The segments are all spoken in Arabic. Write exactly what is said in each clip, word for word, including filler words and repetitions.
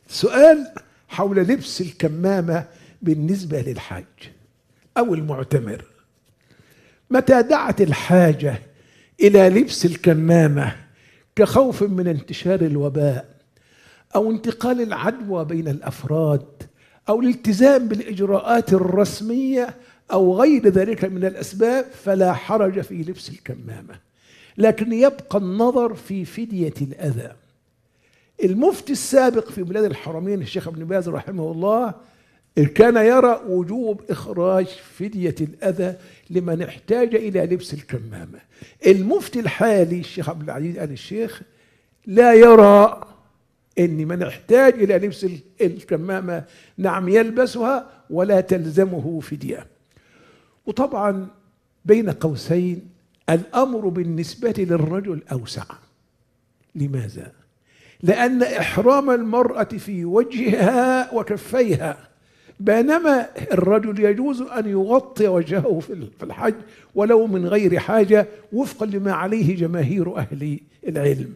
سؤال حول لبس الكمامة بالنسبة للحاج أو المعتمر. متى دعت الحاجة إلى لبس الكمامة كخوف من انتشار الوباء أو انتقال العدوى بين الأفراد أو الالتزام بالإجراءات الرسمية أو غير ذلك من الأسباب، فلا حرج في لبس الكمامة، لكن يبقى النظر في فدية الأذى. المفتي السابق في بلاد الحرمين الشيخ ابن باز رحمه الله كان يرى وجوب إخراج فدية الأذى لمن احتاج إلى لبس الكمامة. المفتي الحالي الشيخ عبد العزيز آل الشيخ لا يرى إن من احتاج إلى لبس الكمامة نعم يلبسها ولا تلزمه فدية. وطبعا بين قوسين الأمر بالنسبة للرجل أوسع. لماذا؟ لأن إحرام المرأة في وجهها وكفيها، بينما الرجل يجوز أن يغطي وجهه في الحج ولو من غير حاجة وفقا لما عليه جماهير أهل العلم،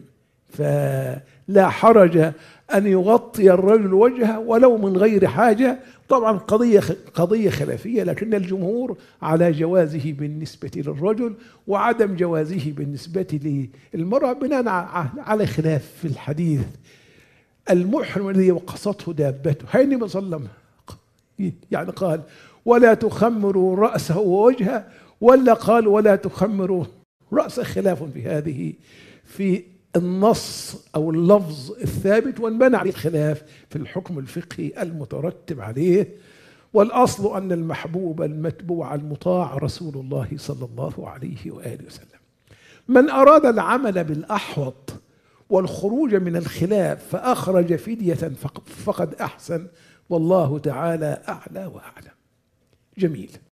فلا حرج أن يغطي الرجل وجهه ولو من غير حاجة. طبعا قضية قضية خلافية، لكن الجمهور على جوازه بالنسبة للرجل وعدم جوازه بالنسبة للمرأة بناء على خلاف في الحديث. المحرم الذي وقصته دابته، هاي النبي صلى الله عليه وسلم يعني قال ولا تخمروا رأسه ووجهه، ولا قال ولا تخمروا رأسه؟ خلاف في هذه في النص أو اللفظ الثابت، وانبنى عليه الخلاف في الحكم الفقهي المترتب عليه. والأصل أن المحبوب المتبوع المطاع رسول الله صلى الله عليه وآله وسلم. من أراد العمل بالأحوط والخروج من الخلاف فأخرج فدية فقد أحسن، والله تعالى أعلى وأعلم. جميل.